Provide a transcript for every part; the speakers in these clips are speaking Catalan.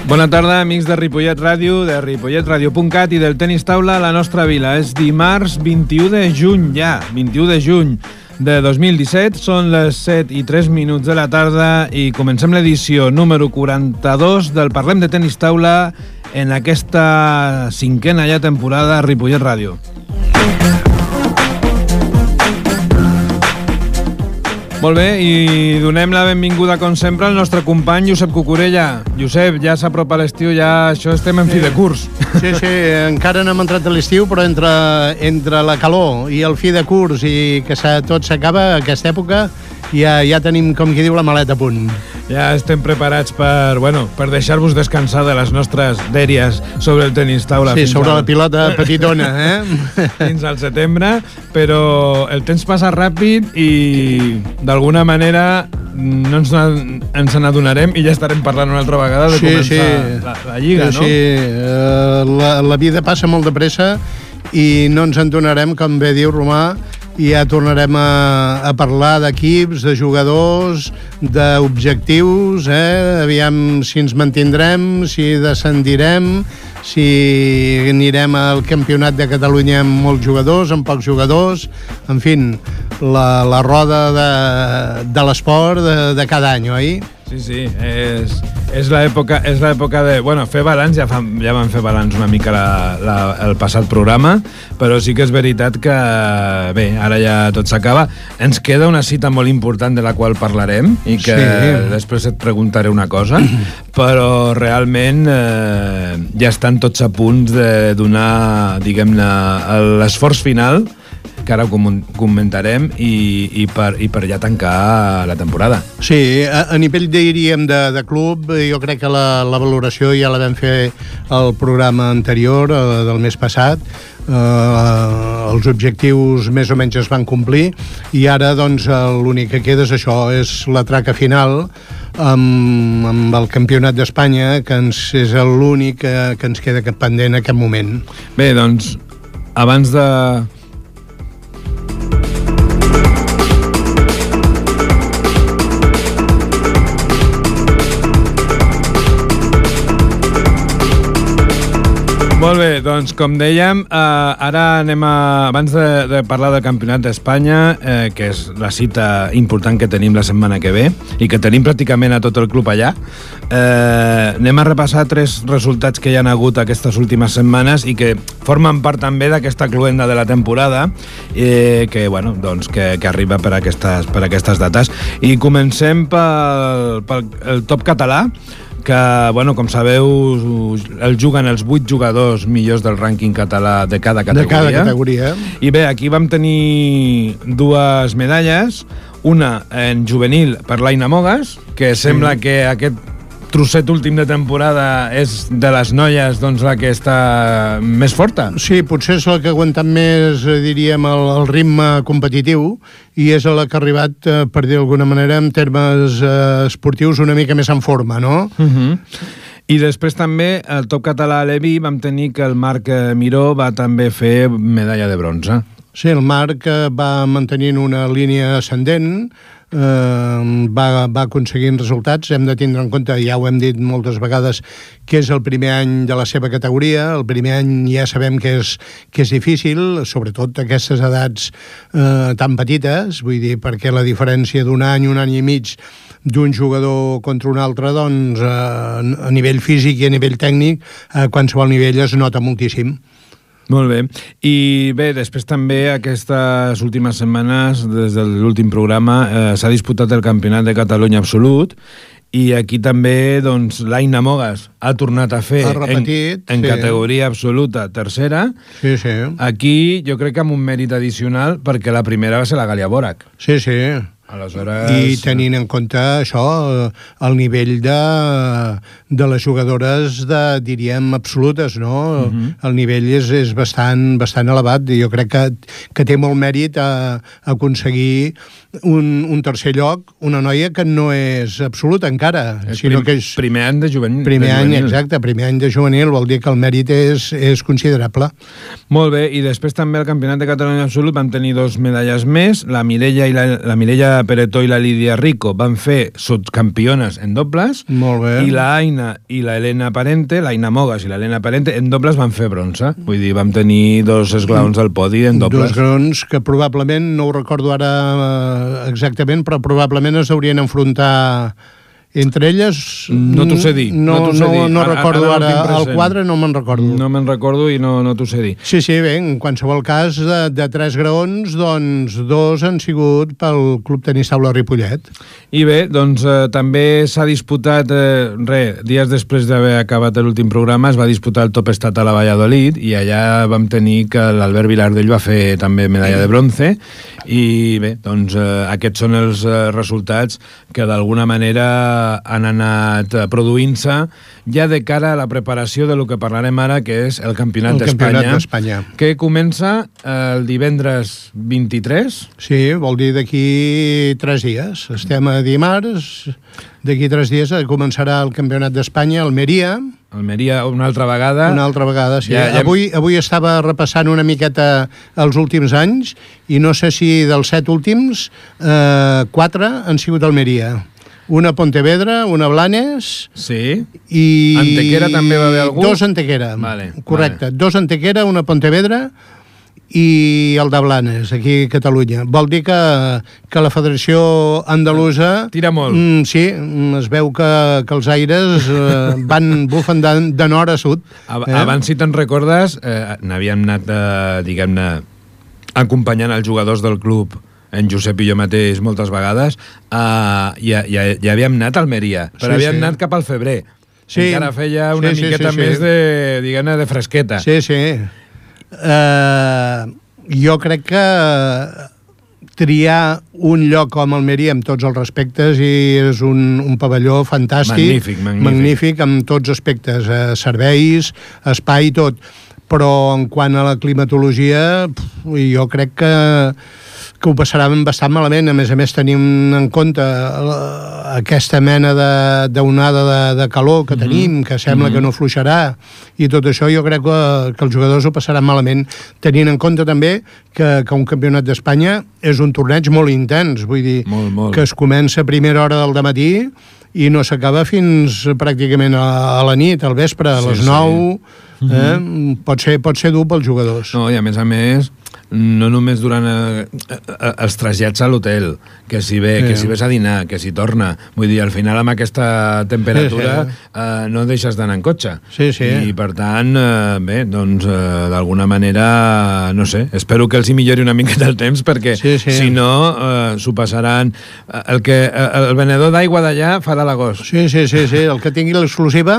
Bona tarda, amics de Ripollet Ràdio, de ripolletradio.cat i del tenis taula a la nostra vila. És dimarts 21 de juny, ja, 21 de juny de 2017. Són les 7:03 de la tarda i comencem l'edició número 42 del Parlem de Tenis Taula en aquesta cinquena ja temporada a Ripollet Ràdio. Molt bé, i donem la benvinguda, com sempre, al nostre company Josep Cucurella. Josep, ja s'apropa l'estiu, ja això estem en fi de curs. Sí, encara no hem entrat a l'estiu, però entre la calor i el fi de curs i que tot s'acaba, aquesta època, ja tenim, com qui diu, la maleta a punt. Ja estem preparats per deixar-vos descansar de les nostres dèries sobre el tenis taula. Sí, sobre la pilota petitona, fins al setembre, però el temps passa ràpid i d'alguna manera no ens n'adonarem i ja estarem parlant una altra vegada de començar la lliga, no? Sí, la vida passa molt de pressa i no ens en donarem, com bé diu Romà, i ja tornarem a parlar d'equips, de jugadors, d'objectius, aviam si ens mantindrem, si descendirem, si anirem al Campionat de Catalunya amb molts jugadors, amb pocs jugadors, en fi, la roda de l'esport de cada any, oi? Sí, és l'època de fer balanç. Ja vam fer balanç una mica el passat programa, però sí que és veritat que bé, ara ja tot s'acaba. Ens queda una cita molt important de la qual parlarem i que després et preguntaré una cosa, però realment ja estan tots a punt de donar, diguem-ne, l'esforç final, que ara ho comentarem, i per ja tancar la temporada. Sí, a nivell, diríem, de club, jo crec que la valoració ja la vam fer al programa anterior, del mes passat. Els objectius més o menys es van complir i ara doncs l'únic que queda és això, és la traca final amb el Campionat d'Espanya, que és l'únic que ens queda pendent en aquest moment. Bé, doncs, abans de... Molt bé, doncs com dèiem, ara anem abans de parlar del Campionat d'Espanya, que és la cita important que tenim la setmana que ve i que tenim pràcticament a tot el club allà, anem a repassar 3 resultats que hi ha hagut aquestes últimes setmanes i que formen part també d'aquesta cluenda de la temporada que arriba per aquestes dates. I comencem pel top català, que, com sabeu, el juguen els 8 jugadors millors del rànquing català de cada categoria. De cada categoria. I bé, aquí vam tenir 2 medalles, una en juvenil per l'Aina Mogas, que sembla que aquest trosset últim de temporada és de les noies la que està més forta. Sí, potser és la que ha aguantat més, diríem, el ritme competitiu i és la que ha arribat, per dir d'alguna manera, en termes esportius una mica més en forma, no? I després també, al top català a Levi, vam tenir que el Marc Miró va també fer medalla de bronze. Sí, el Marc va mantenint una línia ascendent, va aconseguint resultats. Hem de tindre en compte, ja ho hem dit moltes vegades, que és el primer any de la seva categoria. El primer any ja sabem que és difícil, sobretot aquestes edats tan petites, vull dir, perquè la diferència d'un any i mig d'un jugador contra un altre, doncs, a nivell físic i a nivell tècnic, a qualsevol nivell es nota moltíssim. Molt bé. I bé, després també aquestes últimes setmanes, des de l'últim programa, s'ha disputat el Campionat de Catalunya absolut i aquí també l'Aina Mogas ha tornat a fer en categoria absoluta tercera. Sí. Aquí jo crec que amb un mèrit addicional perquè la primera va ser la Gàlia Borac. Sí. Aleshores... I tenint en compte això, el nivell de les jugadores diríem, absolutes, no? El nivell és bastant elevat i jo crec que té molt mèrit a aconseguir un tercer lloc, una noia que no és absoluta encara, sinó que és... Primer any de juvenil. Primer any de juvenil, vol dir que el mèrit és considerable. Molt bé, i després també al Campionat de Catalunya absolut vam tenir 2 medalles més, la Mireia Maria Peretó i la Lídia Rico van fer subcampiones en dobles. Molt bé. I la Aina i la Helena Parente, l'Aina Mogas i l'Helena Parente, en dobles van fer bronze. Vull dir, vam tenir 2 esglaons al podi en dobles. 2 graons que probablement, no ho recordo ara exactament, però probablement es haurien enfrontar entre elles. No t'ho sé dir. No recordo ara el quadre, no me'n recordo. No me'n recordo i no t'ho sé dir. Sí, bé, en qualsevol cas, de 3 graons, doncs 2 han sigut pel Club Tenis Taula Ripollet. I bé, doncs també s'ha disputat, dies després d'haver acabat l'últim programa, es va disputar el Top Estatal a Valladolid i allà vam tenir que l'Albert Vilardell va fer també medalla de bronze i bé, doncs aquests són els resultats que d'alguna manera han anat produint-se ja de cara a la preparació de lo que parlarem ara, que és el Campionat d'Espanya, que comença el divendres 23. Sí, vol dir d'aquí 3 dies. Estem a dimarts, d'aquí 3 dies començarà el Campionat d'Espanya a Almeria. Almeria una altra vegada. Una altra vegada, sí. Ja... Avui estava repassant una miqueta els últims anys i no sé si dels 7 últims, 4 han sigut a Almeria. Una Pontevedra, una Blanes... Sí. I... Antequera també va haver algú? 2 Antequera. Vale, correcte. 2 Antequera, una Pontevedra i el de Blanes, aquí a Catalunya. Vol dir que la Federació Andalusa... Tira molt. Sí, es veu que els aires bufen de nord a sud. Abans, si te'n recordes, n'havíem anat, diguem-ne, acompanyant els jugadors del club, en Josep i jo mateix moltes vegades, ja havíem anat a Almeria, però havíem anat cap al febrer. Sí. Encara feia una miqueta més de, diguem-ne, de fresqueta. Sí. Jo crec que triar un lloc com Almeria amb tots els respectes i és un pavelló fantàstic, magnífic amb tots aspectes, serveis, espai, tot. Però en quant a la climatologia, jo crec que ho passarem bastant malament. A més, tenim en compte aquesta mena d'onada de calor que tenim, que sembla que no fluixarà, i tot això jo crec que els jugadors ho passaran malament, tenint en compte també que un campionat d'Espanya és un torneig molt intens, vull dir, que es comença a primera hora del dematí i no s'acaba fins pràcticament a la nit, al vespre, a les 9, pot ser dur pels jugadors. No, i a més, no només durant els trasllats a l'hotel, que si ves a dinar, que si torna, vull dir, al final amb aquesta temperatura no deixes d'anar en cotxe. I per tant, bé, doncs d'alguna manera, no sé, espero que els hi millori una miqueta el temps, perquè si no s'ho passaran. El venedor d'aigua d'allà farà l'agost. Sí, el que tingui l'exclusiva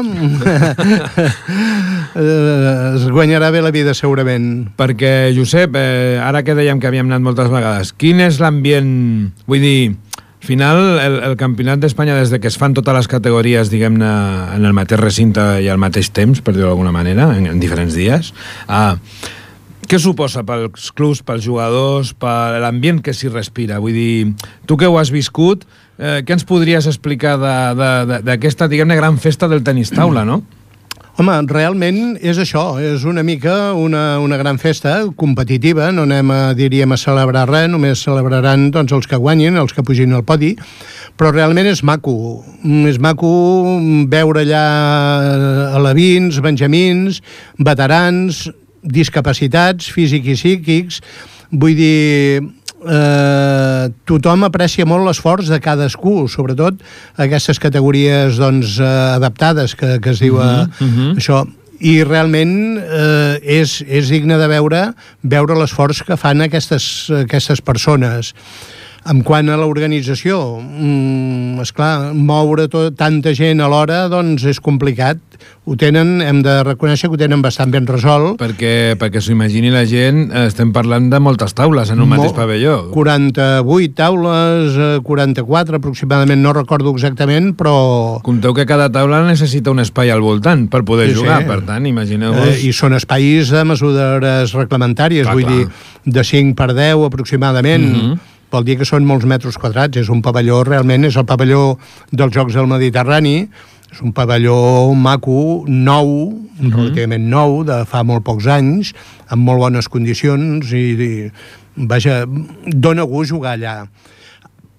es guanyarà bé la vida segurament. Perquè, Josep, ara que dèiem que havíem anat moltes vegades, quin és l'ambient? Vull dir, al final el Campionat d'Espanya, des que es fan totes les categories, diguem-ne, en el mateix recinte i al mateix temps, per dir-ho d'alguna manera, en diferents dies, què suposa pels clubs, pels jugadors, per l'ambient que s'hi respira? Vull dir, tu que ho has viscut, què ens podries explicar d'aquesta, diguem-ne, gran festa del tenis taula, no? Home, realment és això, és una mica una gran festa competitiva, no anem a celebrar res, només celebraran doncs, els que guanyin, els que pugin al podi, però realment és maco veure allà alevins, benjamins, veterans, discapacitats, físics i psíquics, vull dir... tothom aprecia molt l'esforç de cadascú, sobretot aquestes categories doncs, adaptades que es diu això, i realment és digne de veure l'esforç que fan aquestes persones. En quant a l'organització, esclar, moure tanta gent alhora doncs és complicat. Hem de reconèixer que ho tenen bastant ben resolt. Perquè s'ho imagini la gent, estem parlant de moltes taules en un mateix pavelló. 48 taules, 44 aproximadament, no recordo exactament, però... Compteu que cada taula necessita un espai al voltant per poder jugar, per tant, imagineu-vos... I són espais de mesures reglamentàries, vull dir, de 5 per 10 aproximadament. Vol dir que són molts metres quadrats, és un pavelló, realment és el pavelló dels Jocs del Mediterrani, és un pavelló maco, nou, relativament nou, de fa molt pocs anys, amb molt bones condicions i vaja, dona gust jugar allà.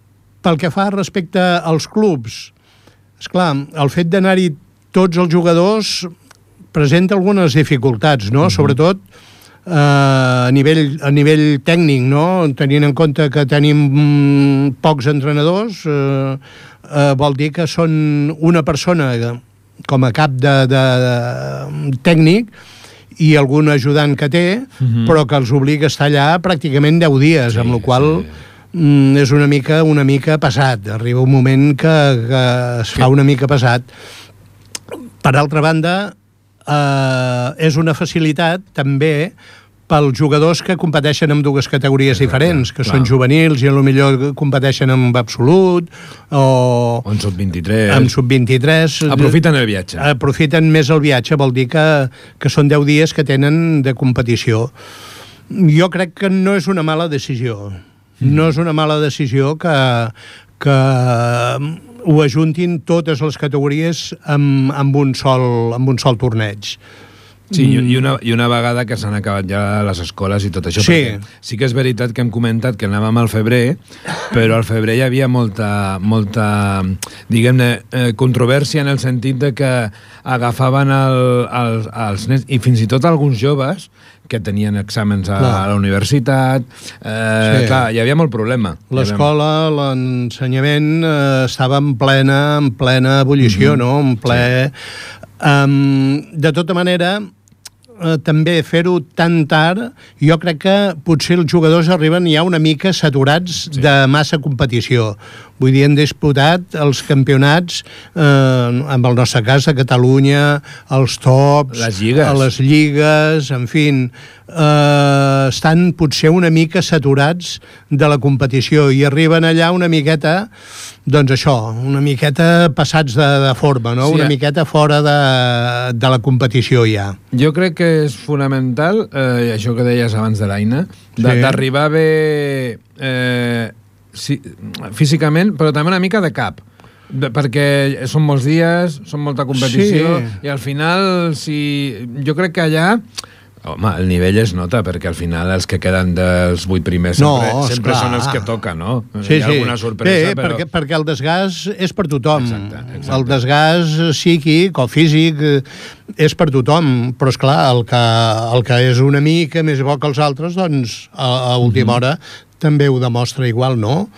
Pel que fa respecte als clubs, esclar, el fet d'anar-hi tots els jugadors presenta algunes dificultats, no? Sobretot a nivell tècnic, no? Tenint en compte que tenim pocs entrenadors, vol dir que són una persona com a cap de tècnic i algun ajudant que té, però que els obliga a estar allà pràcticament 10 dies, amb la qual és una mica pesat. Arriba un moment que es fa una mica pesat. Per altra banda, és una facilitat també pels jugadors que competeixen en dues categories diferents, que són juvenils i potser competeixen en absolut o en sub-23. En sub-23. Aprofiten el viatge. Aprofiten més el viatge, vol dir que són 10 dies que tenen de competició. Jo crec que no és una mala decisió. No és una mala decisió que ho ajuntin totes les categories amb un sol torneig. Sí, i una vegada que s'han acabat ja les escoles i tot això, sí. Perquè sí que és veritat que hem comentat que anàvem al febrer, però al febrer hi havia molta diguem-ne, controvèrsia en el sentit de que agafaven els nens, i fins i tot alguns joves que tenien exàmens a la universitat, clar, hi havia molt problema. L'escola, l'ensenyament estava en plena ebullició, no? En ple... de tota manera, també fer-ho tan tard, jo crec que potser els jugadors arriben ja una mica saturats de massa competició. Vull dir, han disputat els campionats, en el nostre cas, a Catalunya, els tops, les lligues, en fi, estan potser una mica saturats de la competició i arriben allà una miqueta, doncs això, una miqueta passats de forma, no? Una miqueta fora de la competició ja. Jo crec que és fonamental, això que deies abans de l'Aina, d'arribar bé físicament, però també una mica de cap, perquè són molts dies, són molta competició, i al final, jo crec que allà, home, el nivell es nota, perquè al final els que queden dels 8 primers sempre són els que toquen, no? Sí, hi ha alguna sorpresa, però... perquè el desgast és per tothom. Exacte. El desgast psíquic o físic és per tothom, però esclar, el que és una mica més bo que els altres, doncs a última hora també ho demostra igual, no?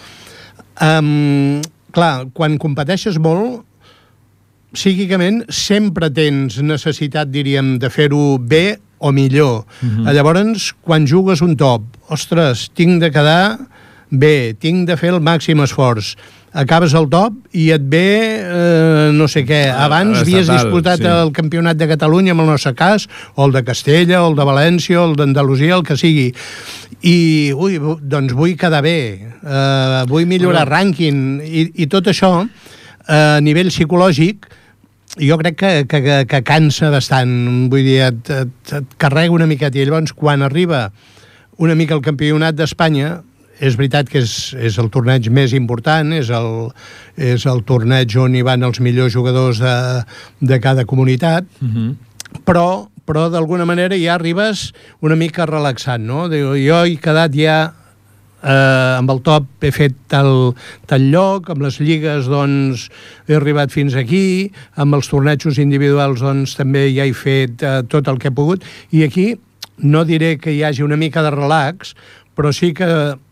Clar, quan competeixes molt, psíquicament sempre tens necessitat, diríem, de fer-ho bé o millor. Llavors, quan jugues un top, ostres, tinc de quedar bé, tinc de fer el màxim esforç. Acabes el top i et ve no sé què. Abans havies disputat el campionat de Catalunya, en el nostre cas, o el de Castella, o el de València, o el d'Andalusia, el que sigui. I, doncs vull quedar bé, vull millorar rànquing, i tot això, a nivell psicològic, jo crec que cansa bastant. Vull dir, et carrega una miqueta. I llavors, quan arriba una mica el campionat d'Espanya, és veritat que és el torneig més important, és el torneig on hi van els millors jugadors de cada comunitat, però d'alguna manera ja arribes una mica relaxant, no? Jo he quedat ja amb el top, he fet tal lloc, amb les lligues doncs he arribat fins aquí, amb els tornejos individuals doncs també ja he fet tot el que he pogut, i aquí no diré que hi hagi una mica de relax, però sí que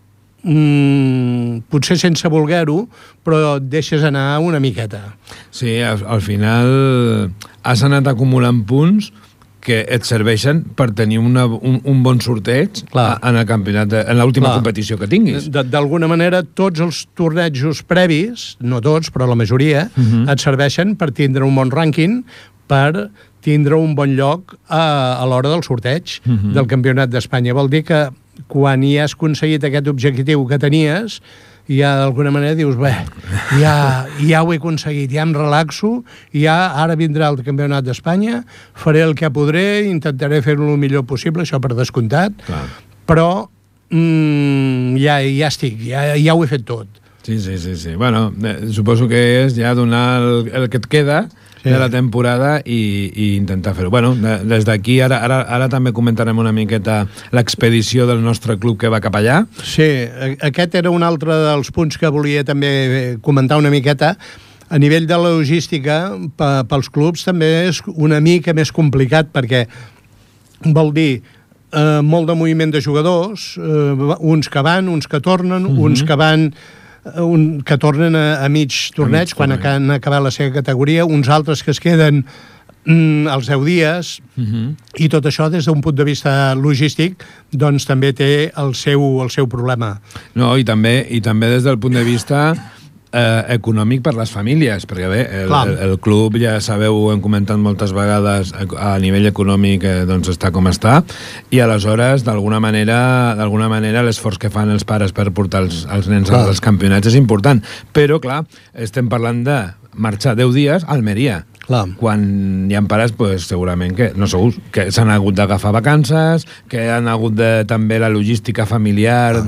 potser sense voler-ho, però et deixes anar una miqueta. Sí, al final has anat acumulant punts que et serveixen per tenir un bon sorteig en el campionat, en l'última competició que tinguis. D'alguna manera, tots els tornejos previs, no tots, però la majoria, et serveixen per tindre un bon rànquing, per tindre un bon lloc a l'hora del sorteig del Campionat d'Espanya. Vol dir que quan ja has aconseguit aquest objectiu que tenies, ja d'alguna manera dius, bé, ja ho he aconseguit, ja em relaxo, ara vindrà el Campionat d'Espanya, faré el que podré, intentaré fer-ho el millor possible, això per descomptat, però ja estic, ja ho he fet tot. Sí. Bueno, suposo que és ja donar el que et queda de la temporada i intentar fer-ho. Bueno, des d'aquí, ara també comentarem una miqueta l'expedició del nostre club que va cap allà. Sí, aquest era un altre dels punts que volia també comentar una miqueta. A nivell de la logística, pels clubs també és una mica més complicat, perquè vol dir molt de moviment de jugadors, uns que van, uns que tornen, uns que van... que tornen a mig torneig quan han acabat la seva categoria, uns altres que es queden als 10 dies, i tot això des d'un punt de vista logístic doncs també té el seu problema. No, i també des del punt de vista econòmic per les famílies, perquè bé, el club, ja sabeu, ho hem comentat moltes vegades, a nivell econòmic doncs està com està, i aleshores d'alguna manera l'esforç que fan els pares per portar els nens als campionats és important, però clar, estem parlant de marxar 10 dies a Almeria. Quan hi ha pares, pues, segurament que no segur, que s'han hagut d'agafar vacances, que han hagut també la logística familiar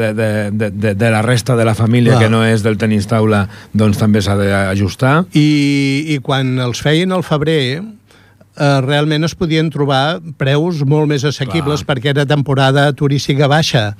de la resta de la família que no és del tenis taula, doncs també s'ha d'ajustar. I quan els feien al febrer, realment es podien trobar preus molt més assequibles perquè era temporada turística baixa.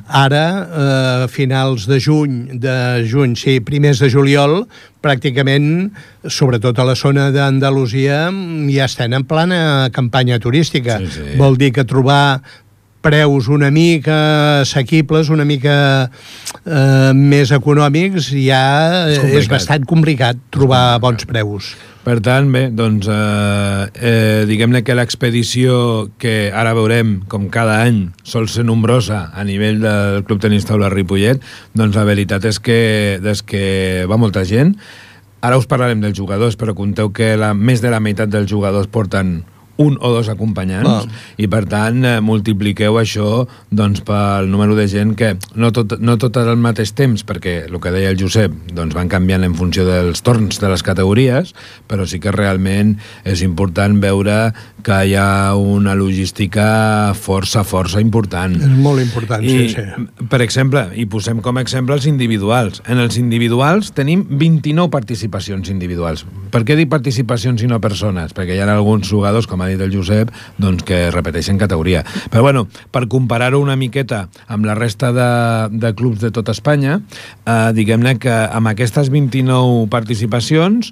Ara, finals de juny, sí, primers de juliol, pràcticament, sobretot a la zona d'Andalusia, ja estan en plena campanya turística. Vol dir que trobar preus una mica assequibles, una mica més econòmics, ja és bastant complicat trobar bons preus. Per tant, bé, doncs, diguem-ne que l'expedició que ara veurem, com cada any, sol ser nombrosa a nivell del Club Tenis Taula Ripollet, doncs la veritat és que va molta gent. Ara us parlarem dels jugadors, però conteu que més de la meitat dels jugadors porten un o dos acompanyants, i per tant multipliqueu això doncs pel número de gent que no tot al mateix temps, perquè el que deia el Josep doncs van canviant en funció dels torns de les categories, però sí que realment és important veure que hi ha una logística força important. És molt important, sí. Per exemple, i posem com a exemple els individuals. En els individuals tenim 29 participacions individuals. Per què dic participacions i no persones? Perquè hi ha alguns jugadors, com ha dit el Josep, doncs que repeteixen categoria. Però bueno, per comparar-ho una miqueta amb la resta de clubs de tot Espanya, diguem-ne que amb aquestes 29 participacions,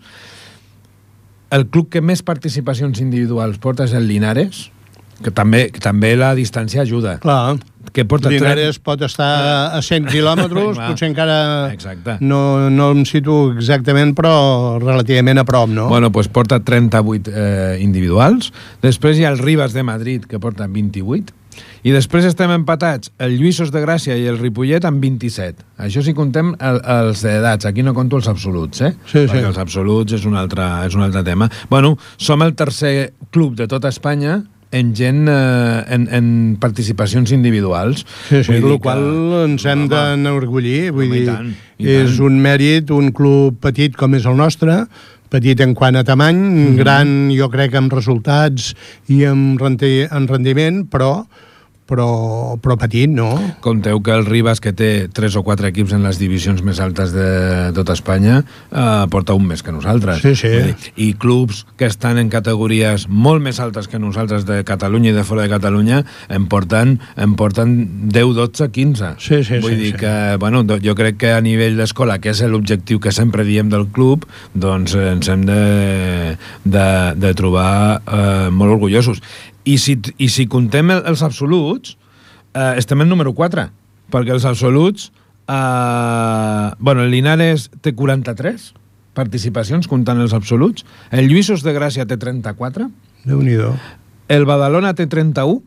el club que més participacions individuals porta és el Linares, que també la distància ajuda. Clar. Linares pot estar a 100 quilòmetres, potser encara no em situo exactament, però relativament a prop, no? Bueno, doncs porta 38 individuals. Després hi ha el Ribas de Madrid, que porta 28. I després estem empatats el Lluïsos de Gràcia i el Ripollet amb 27. Això sí contem els d'edats. Aquí no conto els absoluts, perquè els absoluts és un altre tema. Bueno, som el tercer club de tota Espanya en participacions individuals. El qual ens hem d'enorgullir. Vull dir, és un mèrit, un club petit com és el nostre, petit en quant a tamany, gran, jo crec, amb resultats i amb rendiment, però petit, no? Compteu que el Ribas, que té 3 o 4 equips en les divisions més altes de tota Espanya, porta un més que nosaltres. I clubs que estan en categories molt més altes que nosaltres de Catalunya i de fora de Catalunya en porten 10, 12, 15. Vull dir que, bueno, jo crec que a nivell d'escola, que és l'objectiu que sempre diem del club, doncs ens hem de trobar molt orgullosos. I si contem els absoluts, estem en número 4, perquè els absoluts... el Linares té 43 participacions, comptant els absoluts. El Lluïsos de Gràcia té 34. Déu-n'hi-do. El Badalona té 31.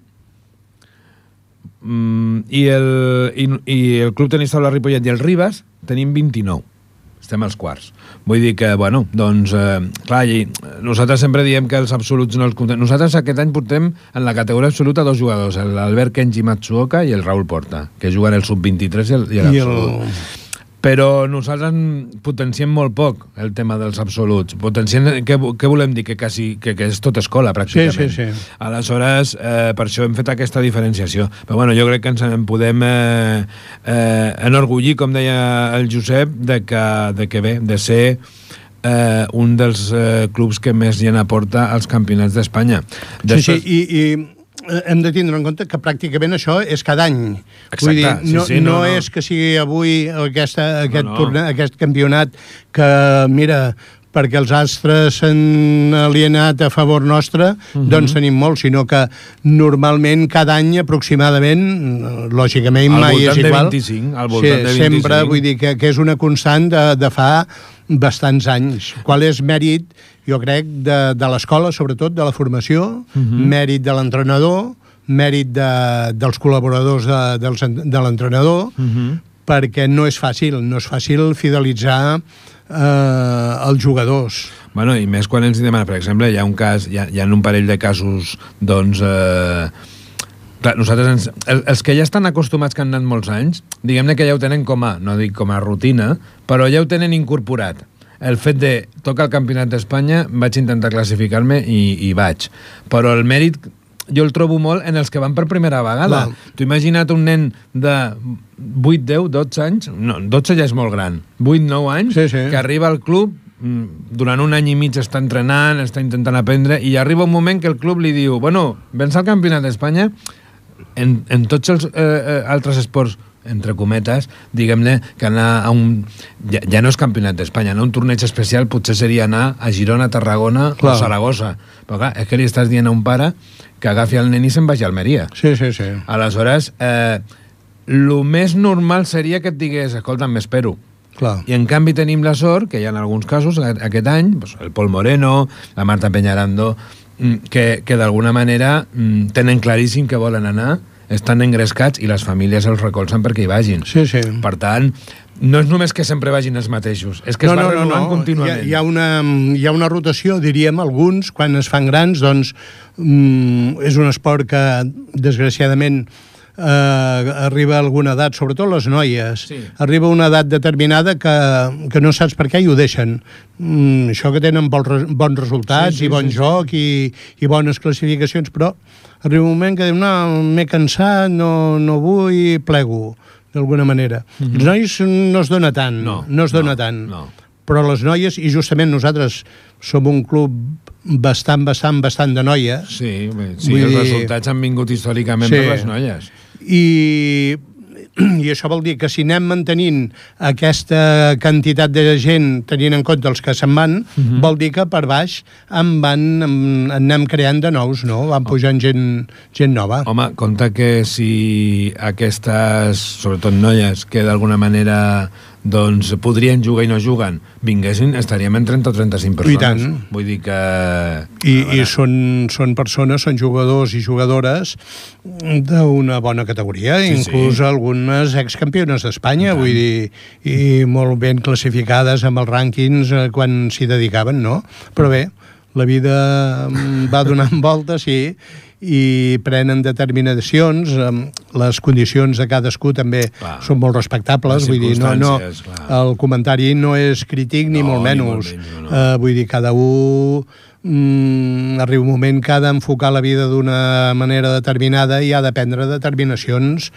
I el Club Tenis Taula Ripollet i el Ribas tenim 29. Estem als quarts. Vull dir que, bueno, doncs, clar, nosaltres sempre diem que els absoluts no els comptem. Nosaltres aquest any portem en la categoria absoluta 2 jugadors, l'Albert Kenji Matsuoka i el Raül Porta, que juguen el sub-23 i l'absolut. Però nosaltres potenciem molt poc el tema dels absoluts. Potenciem, què volem dir? Que és tot escola, pràcticament. Sí. Aleshores, per això hem fet aquesta diferenciació. Però bueno, jo crec que ens en podem enorgullir, com deia el Josep, de que bé, de ser un dels clubs que més gent aporta als campionats d'Espanya. Sí, i hem de tindre en compte que pràcticament això és cada any. Exacte. Vull dir, no és que sigui avui aquest campionat que, mira, perquè els astres s'han alienat a favor nostre, doncs tenim molt, sinó que normalment cada any aproximadament, lògicament mai és igual. Al voltant de 25. Sempre, vull dir que és una constant de fa bastants anys. Qual és mèrit, jo crec, de l'escola, sobretot, de la formació, mèrit de l'entrenador, mèrit dels col·laboradors de l'entrenador, perquè no és fàcil fidelitzar els jugadors. Bueno, i més quan ens demana, per exemple, hi ha un parell de casos, doncs... Clar, nosaltres, els que ja estan acostumats, que han anat molts anys, diguem-ne que ja ho tenen no dic com a rutina, però ja ho tenen incorporat. El fet de tocar el Campionat d'Espanya, vaig intentar classificar-me i vaig. Però el mèrit jo el trobo molt en els que van per primera vegada. T'ho imagina't un nen de 8, 10, 12 anys, no, 12 ja és molt gran, 8, 9 anys, que arriba al club, durant un any i mig està entrenant, està intentant aprendre, i arriba un moment que el club li diu, bueno, vens al Campionat d'Espanya, en tots els altres esports, entre cometes, diguem-ne, que anar a un... Ja no és Campionat d'Espanya, anar a un torneig especial potser seria anar a Girona, Tarragona o Saragossa. Però clar, és que li estàs dient a un pare que agafi el nen i se'n vagi a Almeria. Sí. Aleshores, el més normal seria que et digués, escolta, m'espero. I en canvi tenim la sort, que hi ha en alguns casos, aquest any, el Pol Moreno, la Marta Peñarando, que d'alguna manera tenen claríssim que volen anar, estan engrescats i les famílies els recolzen perquè hi vagin. Per tant, no és només que sempre vagin els mateixos, és que es va renovant contínuament. Hi ha una rotació, diríem, alguns, quan es fan grans, doncs és un esport que, desgraciadament, arriba a alguna edat, sobretot les noies, arriba a una edat determinada que no saps per què i ho deixen. Això que tenen bons resultats i bon joc i bones classificacions, però arriba un moment que diu, no, m'he cansat, no vull, plego, d'alguna manera. Els nois no es dona tant, no es dona tant. Però les noies, i justament nosaltres som un club bastant de noies. Sí, els resultats han vingut històricament per les noies. I això vol dir que si anem mantenint aquesta quantitat de gent, tenint en compte els que se'n van, vol dir que per baix anem creant de nous, no? Van pujant gent nova. Home, compte que si aquestes, sobretot noies, que d'alguna manera doncs podrien jugar i no juguen, vinguessin, estaríem en 30 o 35 persones. I tant. Vull dir que... I són persones, són jugadors i jugadores d'una bona categoria, inclús algunes excampiones d'Espanya, vull dir, i molt ben classificades amb els rànquings quan s'hi dedicaven, no? Però bé, la vida va donant voltes i prenen determinacions, les condicions de cadascú també són molt respectables, vull dir, el comentari no és crític ni molt menys, vull dir, cada un arriba un moment que ha d'enfocar la vida d'una manera determinada i ha de prendre determinacions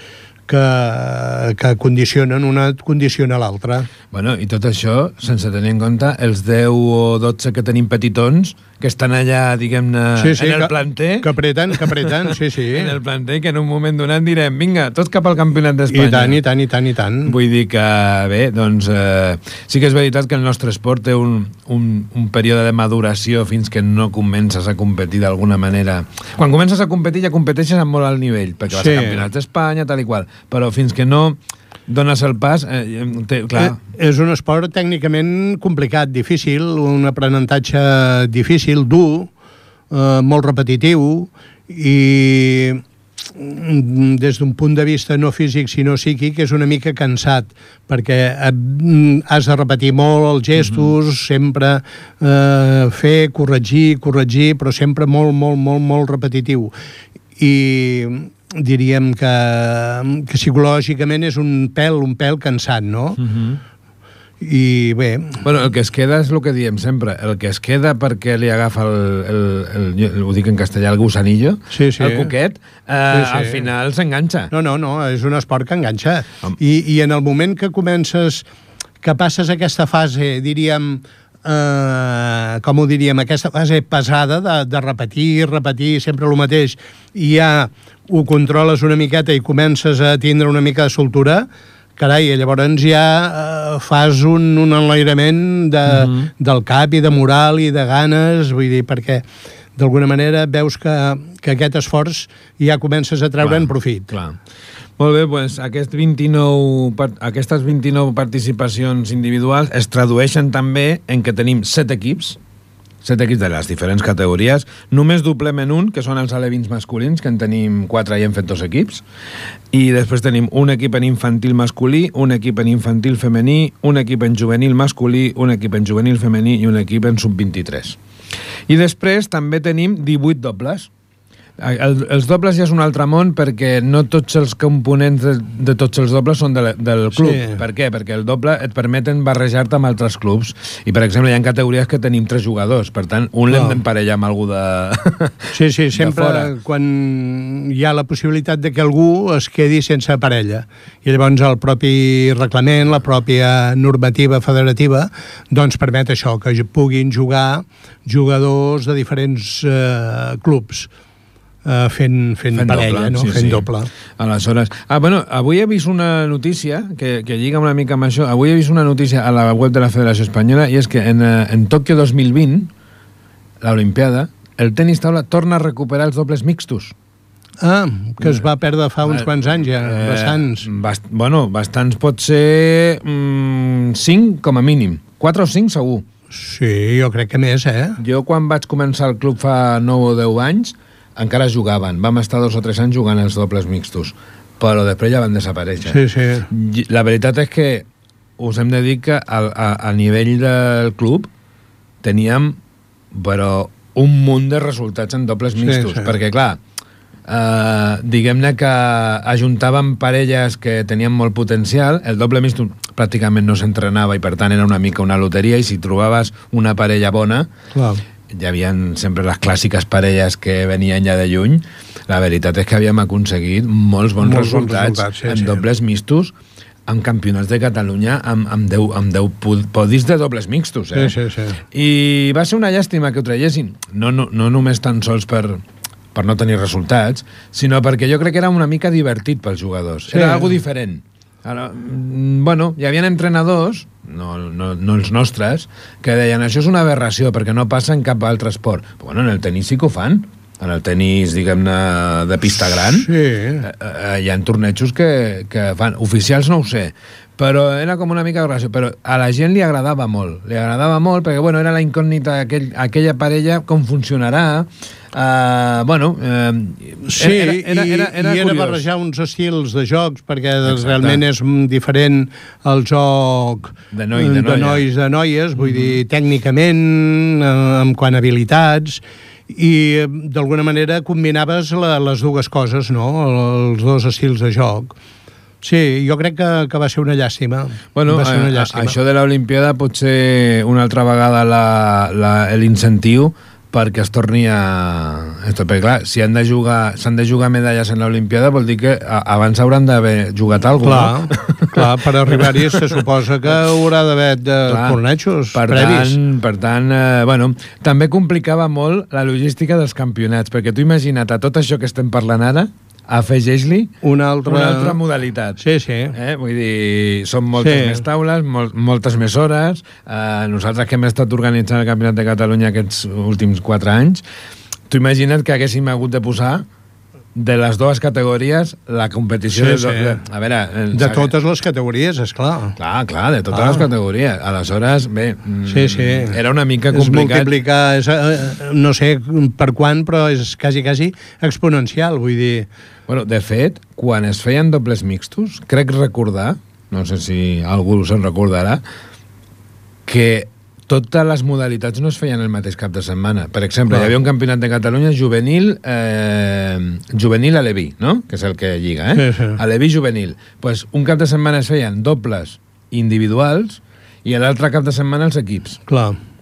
que condicionen una condiciona l'altra. Bueno, i tot això sense tenir en compte els 10 o 12 que tenim petitons que estan allà, diguem-ne, en el planter. Que apreten, sí. En el planter, que en un moment donat direm, vinga, tots cap al Campionat d'Espanya. I tant. Vull dir que, bé, doncs, sí que és veritat que el nostre esport té un període de maduració fins que no comences a competir d'alguna manera. Quan comences a competir ja competeixes amb molt alt nivell, perquè vas a Campionats d'Espanya, tal i qual, però fins que no dones el pas, clar. És un esport tècnicament complicat, difícil, un aprenentatge difícil, dur, molt repetitiu, i des d'un punt de vista no físic sinó psíquic és una mica cansat, perquè has de repetir molt els gestos, sempre fer, corregir, però sempre molt repetitiu. I diríem que psicològicament és un pèl cansat, no? I bé... Bueno, el que es queda és el que diem sempre, el que es queda perquè li agafa ho dic en castellà, el gusanillo, el cuquet, al final s'enganxa. No, és un esport que enganxa. I en el moment que comences, que passes aquesta fase, diríem, com ho diríem, aquesta fase pesada de repetir sempre el mateix, i ja ho controles una miqueta i comences a tindre una mica de soltura, carai, llavors ja fas un enlairament del cap i de moral i de ganes, vull dir, perquè d'alguna manera veus que aquest esforç ja comences a treure'n profit. Clar. Molt bé, doncs aquestes 29 participacions individuals es tradueixen també en que tenim 7 equips de les diferents categories. Només duplem en un, que són els alevins masculins, que en tenim 4 i hem fet 2 equips. I després tenim un equip en infantil masculí, un equip en infantil femení, un equip en juvenil masculí, un equip en juvenil femení i un equip en sub-23. I després també tenim 18 dobles. Els dobles ja és un altre món perquè no tots els components de tots els dobles són del club. Sí. Per què? Perquè el doble et permeten barrejar-te amb altres clubs. I, per exemple, hi ha categories que tenim 3 jugadors. Per tant, un l'hem d'emparellar amb algú de Sí, sempre fora. Quan hi ha la possibilitat de que algú es quedi sense parella. I llavors el propi reglament, la pròpia normativa federativa, doncs permet això, que puguin jugar jugadors de diferents clubs. Fent parella, doble, no? Fent doble. Aleshores, avui he vist una notícia que lliga una mica amb això. Avui he vist una notícia a la web de la Federació Espanyola, i és que en Tòquio 2020, l'Olimpiada, el tenis taula torna a recuperar els dobles mixtos. Que es va perdre fa uns quants anys ja, bastants. Bastants pot ser 5 com a mínim. 4 o 5 segur. Sí, jo crec que més, Jo quan vaig començar el club fa 9 o 10 anys encara jugaven. Vam estar 2 o 3 anys jugant els dobles mixtos, però després ja van desaparèixer. Sí. La veritat és que us hem de dir que a nivell del club teníem un munt de resultats en dobles mixtos, perquè clar, diguem-ne que ajuntàvem parelles que tenien molt potencial. El doble mixto pràcticament no s'entrenava i per tant era una mica una loteria, i si trobaves una parella bona, clar, hi havia sempre les clàssiques parelles que venien ja de lluny. La veritat és que havíem aconseguit molts bons resultats en dobles mixtos, amb campionats de Catalunya amb 10 podis de dobles mixtos. Sí. I va ser una llàstima que ho traiessin. No només tan sols per no tenir resultats, sinó perquè jo crec que era una mica divertit pels jugadors. Era algo diferent. Ara, hi havia entrenadors, no els nostres, que deien això és una aberració perquè no passa en cap altre esport. Però en el tenis sí que ho fan. En el tenis, diguem-ne, de pista gran, hi ha tornejos que fan. Oficials no ho sé, però era com una mica gràcia. Però a la gent li agradava molt. Li agradava molt perquè, era la incògnita aquella parella, com funcionarà. Sí, era barrejar uns estils de jocs, perquè realment és diferent el joc de nois, de noies, vull dir, tècnicament, en quant a habilitats, i d'alguna manera combinaves les dues coses, no? Els dos estils de joc. Sí, jo crec que va ser una llàstima. Això de l'Olimpiada pot ser una altra vegada l'incentiu perquè es torni a... Perquè clar, si s'han de jugar medalles en l'Olimpiada, vol dir que abans hauran d'haver jugat alguna cosa. Clar, per arribar-hi se suposa que haurà d'haver tornejos previs. Per tant, també complicava molt la logística dels campionats, perquè tu imagina't a tot això que estem parlant ara, afegeix-li una altra modalitat. Sí. Vull dir, són moltes més taules, moltes més hores. Nosaltres que hem estat organitzant el Campionat de Catalunya aquests últims 4 anys, tu imagina't que haguéssim hagut de posar de les dues categories la competició a veure, de totes les categories, esclar. Clar, de totes les categories. Aleshores, bé, era una mica complicat. És multiplicar, no sé per quant, però és quasi exponencial, vull dir. De fet, quan es feien dobles mixtos, crec recordar, no sé si algú se'n recordarà, que totes les modalitats no es feien el mateix cap de setmana. Per exemple, hi havia un campionat de Catalunya juvenil aleví, no? Que és el que lliga, Aleví juvenil. Pues un cap de setmana es feien dobles individuals i l'altre cap de setmana els equips. Clar.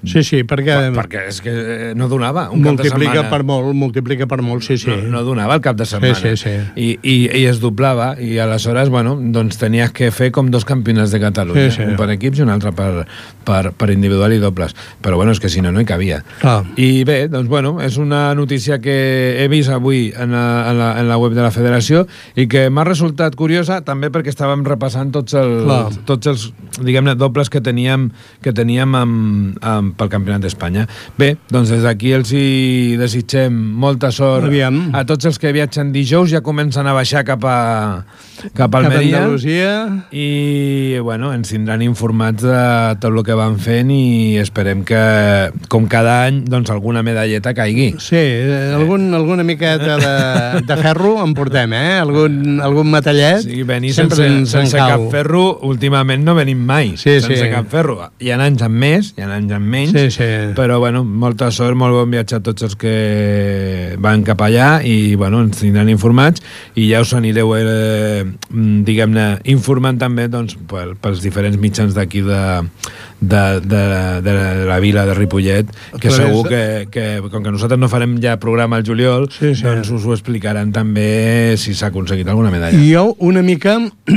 Sí, perquè és que no donava un cap de setmana. Multiplica per molt, sí. No donava el cap de setmana. Sí. I es doblava, i aleshores, bueno, doncs tenies que fer com 2 campionats de Catalunya, un per equips i un altre per individual i dobles. Però, bueno, és que si no hi cabia. I bé, doncs, bueno, és una notícia que he vist avui en la web de la Federació i que m'ha resultat curiosa, també perquè estàvem repassant tots els diguem-ne, dobles que teníem pel Campionat d'Espanya. Bé, doncs des d'aquí els hi desitgem molta sort a tots els que viatgen dijous, ja comencen a baixar cap a Almeria, i bueno, ens tindran informats de tot el que van fent i esperem que, com cada any, doncs alguna medalleta caigui. Sí, alguna miqueta de ferro en portem, algun metallet. Sí, venir sense cap ferro, últimament no venim mai, sense cap ferro. Hi ha anys amb més, hi ha anys amb menys, però bueno, molta sort, molt bon viatge a tots els que van cap allà i bueno, ens tindran informats i ja us anireu diguem-ne, informant també doncs, pels diferents mitjans d'aquí de la vila de Ripollet, que segur que com que nosaltres no farem ja programa al juliol, doncs us ho explicaran també si s'ha aconseguit alguna medalla. Jo una mica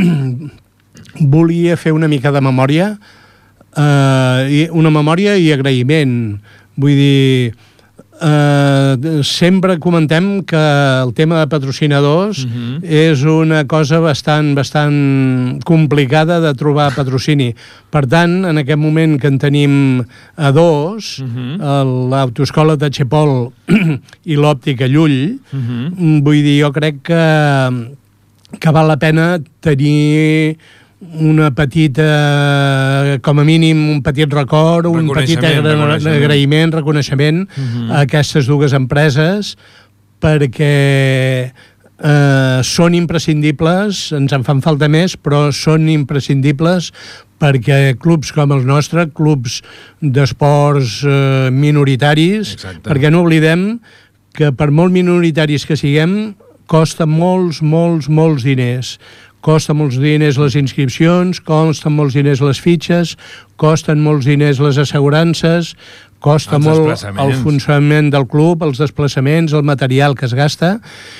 volia fer una mica de memòria, una memòria i agraïment. Vull dir, sempre comentem que el tema de patrocinadors és una cosa bastant complicada de trobar patrocini. Per tant, en aquest moment que en tenim a 2, l'autoescola de Xepol i l'òptica Llull, vull dir, jo crec que val la pena tenir una petita, com a mínim, un petit record, un petit agraïment, reconeixement a aquestes dues empreses, perquè són imprescindibles, ens en fan falta més, però són imprescindibles perquè clubs com el nostre, clubs d'esports minoritaris, perquè no oblidem que per molt minoritaris que siguem, costa molts diners. Costen molts diners les inscripcions, costen molts diners les fitxes, costen molts diners les assegurances, costa molt el funcionament del club, els desplaçaments, el material que es gasta,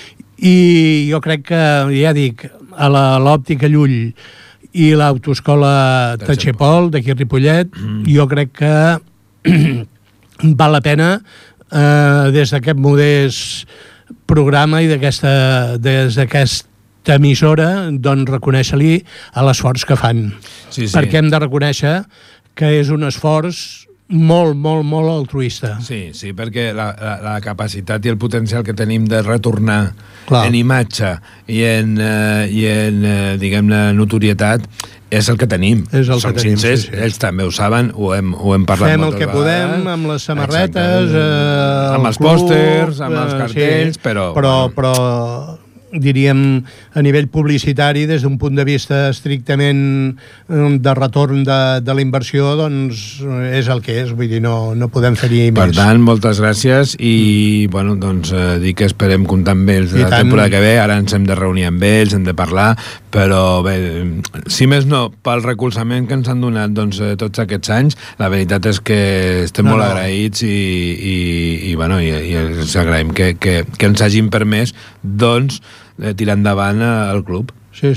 i jo crec que, ja dic, a l'òptica Llull i l'autoescola Tachepol, d'aquí a Ripollet, jo crec que val la pena, des d'aquest modest programa i des d'aquest emissora, doncs reconèixer-li l'esforç que fan. Perquè hem de reconèixer que és un esforç molt altruista. Sí, perquè la capacitat i el potencial que tenim de retornar en imatge i en diguem-ne, notorietat és el que tenim. Som sincers, ells també ho saben, ho hem parlat moltes vegades. Fem el que podem amb les samarretes, amb els pòsters, amb els cartells, però diríem, a nivell publicitari, des d'un punt de vista estrictament de retorn de la inversió, doncs és el que és, vull dir, no podem fer-hi més. Per tant, moltes gràcies i, bueno, doncs dir que esperem comptar amb ells la temporada que ve, ara ens hem de reunir amb ells, hem de parlar, però bé, si més no, pel recolzament que ens han donat doncs, tots aquests anys, la veritat és que estem molt agraïts i els agraïm que ens hagin permès, doncs, tirar endavant el club. Sí.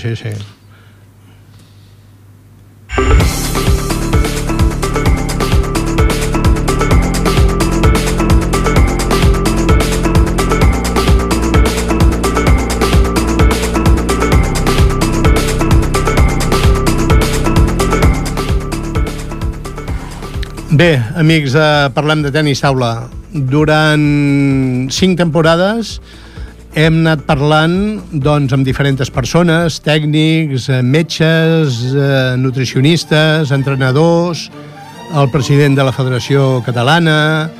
Bé, amics, parlem de tenis taula. Durant 5 temporades hem anat parlant doncs, amb diferents persones, tècnics, metges, nutricionistes, entrenadors, el president de la Federació Catalana,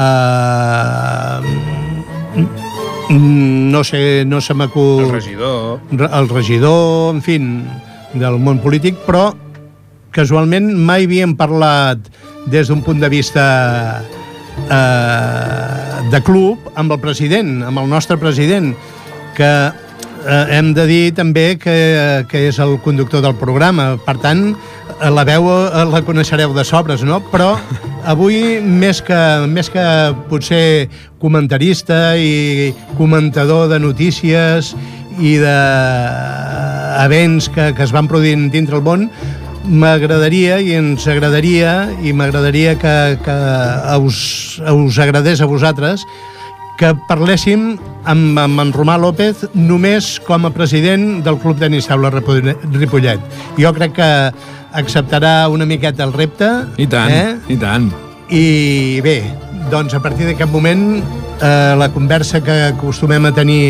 no se m'acut... El regidor, en fi, del món polític, però casualment mai havíem parlat des d'un punt de vista de club amb el president, amb el nostre president, que hem de dir també que és el conductor del programa, per tant, la veu la coneixereu de sobres, no? Però avui, més que potser comentarista i comentador de notícies i d'events que es van produint dintre el món, m'agradaria i ens agradaria i m'agradaria que us agradés a vosaltres que parléssim amb en Romà López només com a president del Club Tenis Taula Ripollet. Jo crec que acceptarà una miqueta el repte. I tant, i tant. I bé, doncs a partir d'aquest moment la conversa que acostumem a tenir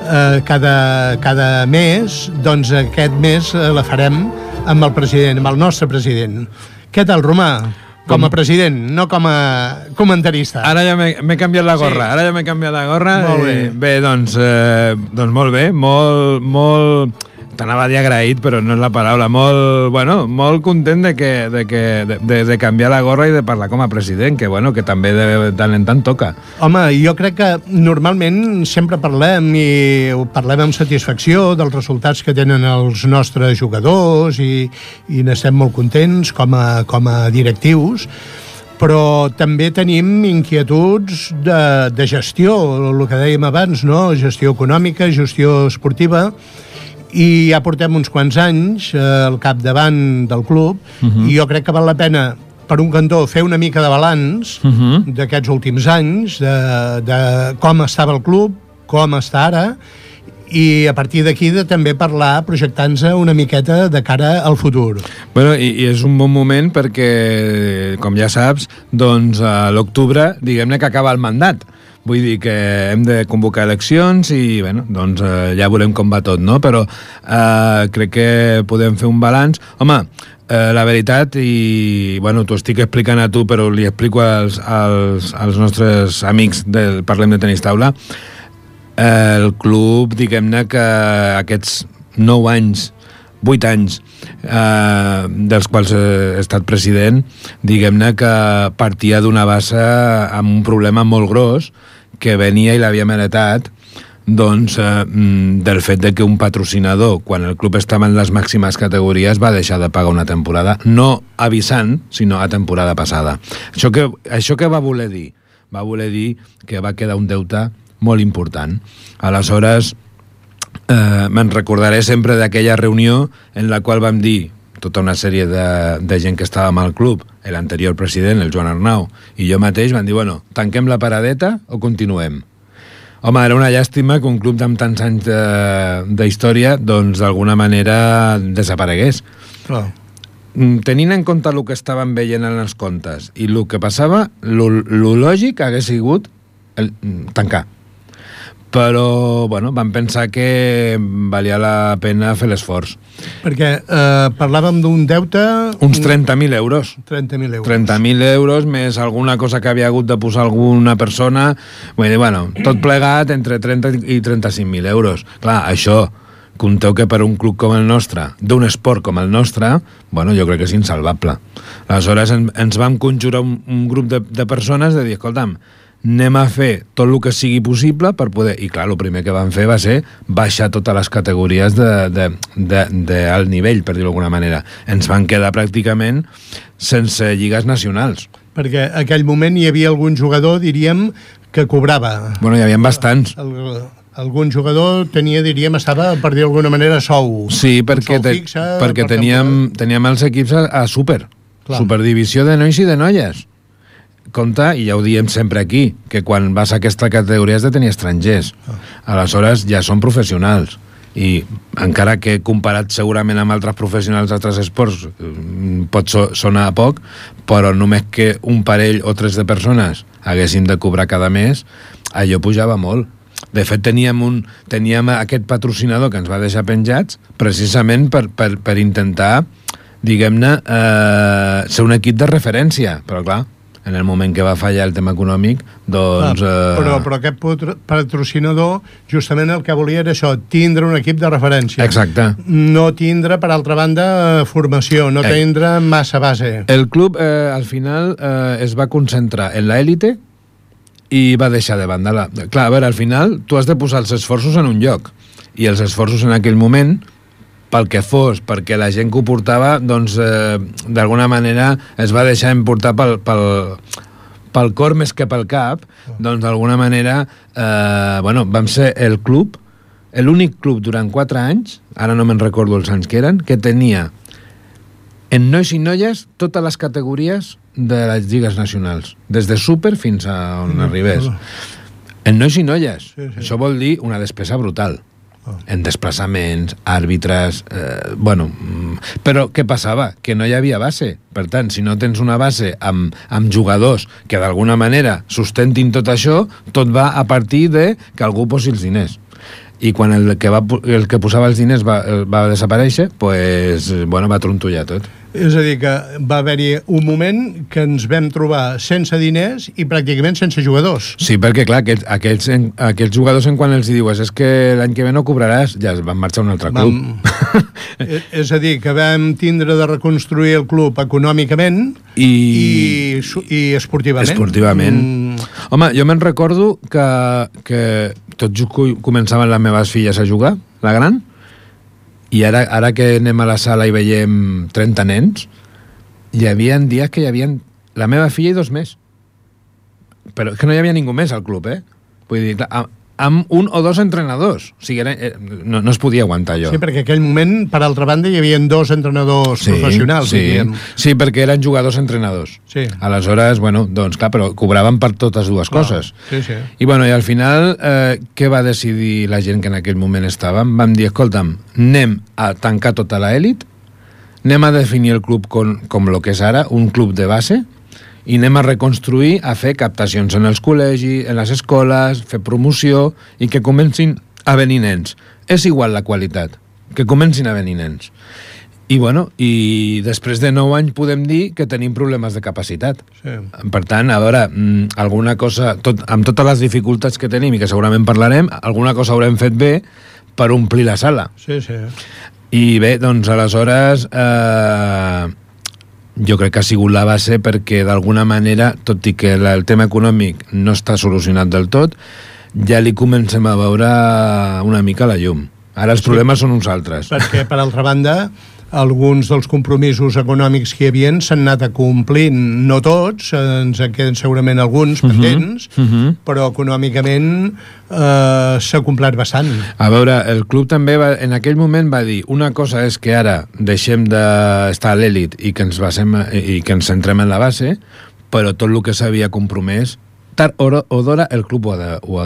cada mes, doncs aquest mes la farem amb el president, amb el nostre president. Què tal, Romà? Com a president, no com a comentarista. Ara ja m'he canviat la gorra. Sí. Ara ja m'he canviat la gorra. Molt bé. Bé, doncs molt bé. Molt t'anava a dir agraït, però no és la paraula. Molt content de canviar la gorra i de parlar com a president, que també de tant en tant toca. Home, jo crec que normalment sempre parlem amb satisfacció dels resultats que tenen els nostres jugadors i n'estem molt contents com a directius, però també tenim inquietuds de gestió, el que dèiem abans, no? Gestió econòmica, gestió esportiva, i ja portem uns quants anys al capdavant del club, i jo crec que val la pena, per un cantó, fer una mica de balanç d'aquests últims anys, de com estava el club, com està ara, i a partir d'aquí de també parlar, projectant-se una miqueta de cara al futur. Bueno, i és un bon moment perquè, com ja saps, doncs a l'octubre, diguem-ne que acaba el mandat. Vull dir que hem de convocar eleccions i, doncs ja veurem com va tot, no? Però crec que podem fer un balanç. Home, la veritat, i t'ho estic explicant a tu, però li explico als nostres amics del Parlem de Tenis Taula, el club, diguem-ne que aquests 9 anys, 8 anys dels quals he estat president, diguem-ne que partia d'una base amb un problema molt gros que venia i l'havíem heretat del fet de que un patrocinador, quan el club estava en les màximes categories, va deixar de pagar una temporada, no avisant, sinó a temporada passada. Això què va voler dir? Va voler dir que va quedar un deute molt important. Aleshores, me'n recordaré sempre d'aquella reunió en la qual vam dir, tota una sèrie de gent que estàvem al club, l'anterior president, el Joan Arnau, i jo mateix vam dir, tanquem la paradeta o continuem? Home, era una llàstima que un club amb tants anys d'història, doncs d'alguna manera desaparegués. Clar. Tenint en compte el que estàvem veient en els comptes i el que passava, lo lògic hagués sigut tancar. Però, vam pensar que valia la pena fer l'esforç. Perquè parlàvem d'un deute... Uns 30.000 euros. 30.000 euros. 30.000 euros, més alguna cosa que havia hagut de posar alguna persona. Vull dir, tot plegat entre 30 i 35.000 euros. Clar, això, compteu que per un club com el nostre, d'un esport com el nostre, jo crec que és insalvable. Aleshores, ens vam conjurar un grup de persones de dir, escolta'm, anem a fer tot el que sigui possible per poder... I clar, el primer que vam fer va ser baixar totes les categories d'alt nivell, per dir-ho d'alguna manera. Ens van quedar pràcticament sense lligues nacionals. Perquè en aquell moment hi havia algun jugador, diríem, que cobrava. Hi havia bastants. Algun jugador estava, per dir d'alguna manera, sou. Sí, perquè teníem els equips a Superdivisió de nois i de noies. Compte, i ja ho diem sempre aquí, que quan vas a aquesta categoria has de tenir estrangers. Aleshores ja són professionals. I encara que comparat segurament amb altres professionals d'altres esports pot sonar a poc, però només que un parell o 3 de persones haguéssim de cobrar cada mes, allò pujava molt. De fet, teníem aquest patrocinador que ens va deixar penjats precisament per intentar, diguem-ne, ser un equip de referència. Però clar, en el moment que va fallar el tema econòmic, doncs... Però aquest patrocinador justament el que volia era això, tindre un equip de referència. Exacte. No tindre, per altra banda, formació, no tindre massa base. El club, al final, es va concentrar en l'élite i va deixar de banda Clar, a veure, al final, tu has de posar els esforços en un lloc. i els esforços en aquell moment, pel que fos, perquè la gent que ho portava, doncs, d'alguna manera es va deixar importar pel cor més que pel cap, doncs d'alguna manera vam ser el club, l'únic club durant 4 anys, ara no me'n recordo els anys que eren, que tenia en nois i noies totes les categories de les lligues nacionals, des de súper fins a on arribés. En nois i noies. Sí. Això vol dir una despesa brutal. En desplaçaments, àrbitres... Però què passava? Que no hi havia base. Per tant, si no tens una base amb jugadors que d'alguna manera sustentin tot això, tot va a partir de que algú posi els diners. I quan el que posava els diners va desaparèixer, va trontollar tot. És a dir, que va haver-hi un moment que ens vam trobar sense diners i pràcticament sense jugadors. Sí, perquè, clar, aquells jugadors, en quan els dius és que l'any que ve no cobraràs, ja es van marxar a un altre club. És a dir, que vam tindre de reconstruir el club econòmicament i esportivament. Esportivament. Home, jo me'n recordo que tot just començaven les meves filles a jugar, la gran, i ara que anem a la sala i veiem 30 nens, hi havia dies que hi havia la meva filla i 2 més. Però és que no hi havia ningú més al club, eh? Vull dir, amb 1 o 2 entrenadors. O sigui, no es podia aguantar allò. Sí, perquè en aquell moment, per altra banda, hi havia 2 entrenadors professionals. Sí, perquè eren jugadors-entrenadors. Sí. Aleshores, doncs clar, però cobraven per totes dues coses. Sí. I al final, què va decidir la gent que en aquell moment estàvem? Vam dir, escolta'm, anem a tancar tota l'elit, anem a definir el club com el que és ara, un club de base, i anem a reconstruir, a fer captacions en els col·legis, en les escoles, fer promoció i que comencin a venir nens. És igual la qualitat, que comencin a venir nens. I després de 9 anys podem dir que tenim problemes de capacitat. Sí. Per tant, a veure, alguna cosa, amb totes les dificultats que tenim i que segurament parlarem, alguna cosa haurem fet bé per omplir la sala. Sí. I bé, doncs aleshores... jo crec que ha sigut la base perquè d'alguna manera, tot i que el tema econòmic no està solucionat del tot, ja li comencem a veure una mica la llum. Ara els problemes són uns altres. Perquè, per altra banda, alguns dels compromisos econòmics que hi havia s'han anat complint, no tots, ens en queden segurament alguns pendents, però econòmicament s'ha complert bastant. A veure, el club també en aquell moment va dir una cosa és que ara deixem d'estar a l'elit i que ens centrem en la base, però tot el que s'havia compromès, tard o d'hora el club ho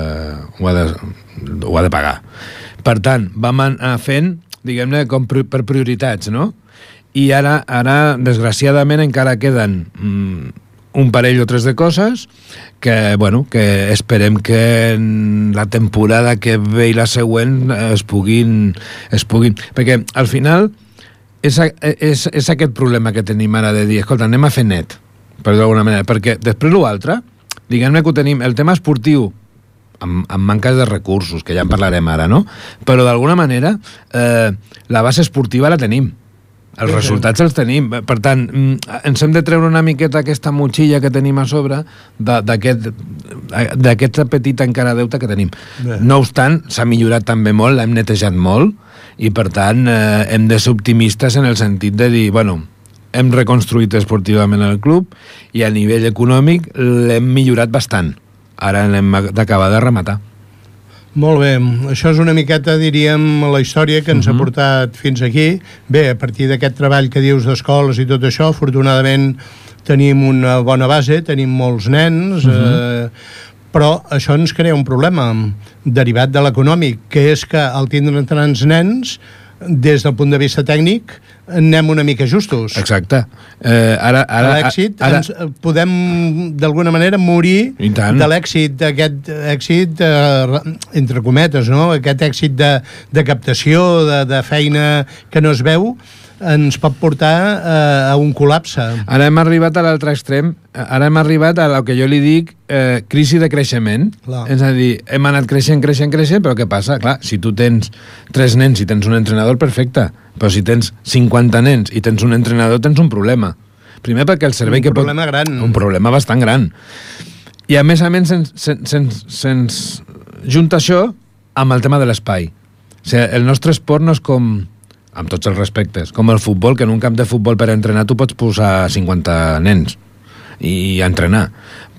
ha de pagar. Per tant, vam anar fent, diguem-ne, com per prioritats, no? I ara desgraciadament, encara queden un parell o 3 de coses que esperem que en la temporada que ve i la següent es puguin... Perquè, al final, és aquest problema que tenim ara de dir, escolta, anem a fer net, per dir d'alguna manera, perquè després l'altre, diguem-ne que ho tenim, el tema esportiu, amb manques de recursos, que ja en parlarem ara, no? Però d'alguna manera la base esportiva la tenim. Els resultats els tenim. Per tant, ens hem de treure una miqueta aquesta motxilla que tenim a sobre d'aquesta petita encara deuta que tenim. No obstant, s'ha millorat també molt, l'hem netejat molt, i per tant hem de ser optimistes en el sentit de dir, hem reconstruït esportivament el club i a nivell econòmic l'hem millorat bastant. Ara l'hem d'acabar de rematar. Molt bé, això és una miqueta, diríem, la història que ens ha portat fins aquí. Bé, a partir d'aquest treball que dius d'escoles i tot això, afortunadament tenim una bona base, tenim molts nens, però això ens crea un problema derivat de l'econòmic, que és que al tindre tants nens, des del punt de vista tècnic, anem una mica justos. Exacte. L'èxit, podem d'alguna manera morir de l'èxit, d'aquest èxit, entre cometes, no? Aquest èxit de captació, de feina que no es veu, ens pot portar a un col·lapse. Ara hem arribat a l'altre extrem, ara hem arribat a el que jo li dic crisi de creixement. Clar. És a dir, hem anat creixent, però què passa? Clar, si tu tens 3 nens i tens un entrenador, perfecte, però si tens 50 nens i tens un entrenador, tens un problema. Primer perquè el servei que pot... gran. Un problema bastant gran. I a més se'ns junta això amb el tema de l'espai. sigui, el nostre esport no és com, amb tots els respectes, com el futbol, que en un camp de futbol per entrenar tu pots posar 50 nens i entrenar.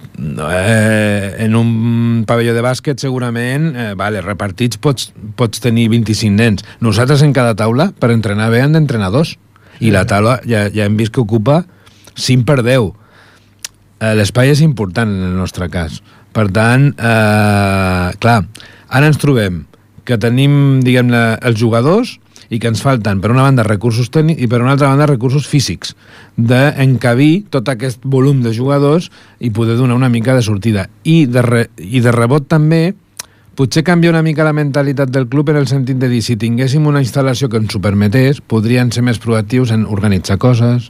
En un pavelló de bàsquet segurament repartits pots tenir 25 nens. Nosaltres en cada taula per entrenar bé han d'entrenar 2 i la taula ja hem vist que ocupa 5 per 10. L'espai és important en el nostre cas. Per tant, clar, ara ens trobem que tenim, diguem-ne, els jugadors i que ens falten, per una banda, recursos tècnics i per una altra banda, recursos físics, d'encabir tot aquest volum de jugadors i poder donar una mica de sortida. I de rebot també, potser canvia una mica la mentalitat del club en el sentit de dir, si tinguéssim una instal·lació que ens ho permetés, podrien ser més proactius en organitzar coses,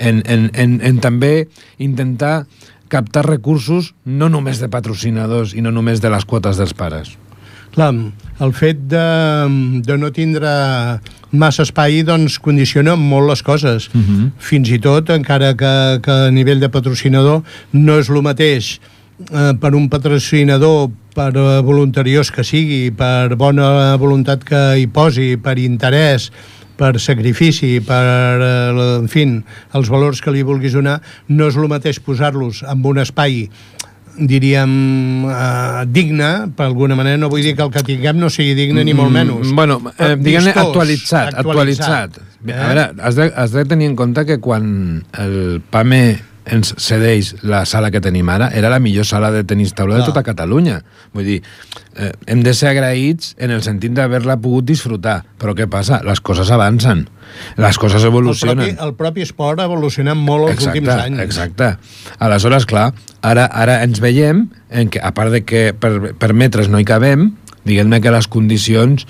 en també intentar captar recursos no només de patrocinadors i no només de les quotes dels pares. Clar, el fet de no tindre massa espai doncs condiciona molt les coses. Fins i tot, encara que a nivell de patrocinador no és el mateix per un patrocinador, per voluntariós que sigui, per bona voluntat que hi posi, per interès, per sacrifici, en fi, els valors que li vulguis donar, no és el mateix posar-los en un espai diríem digne, per alguna manera. No vull dir que el que tinguem no sigui digne ni molt menys. Bueno, diguem-ne actualitzat. A veure, has de tenir en compte que quan el PAME ens cedeix la sala que tenim ara, era la millor sala de tenis taula de tota Catalunya. Vull dir, hem de ser agraïts en el sentit d'haver-la pogut disfrutar. Però què passa? Les coses avancen. Les coses evolucionen. El propi esport ha evolucionat molt els últims anys. Exacte. Aleshores, clar, ara ens veiem en que, a part de que per metres no hi cabem, diguem-ne que les condicions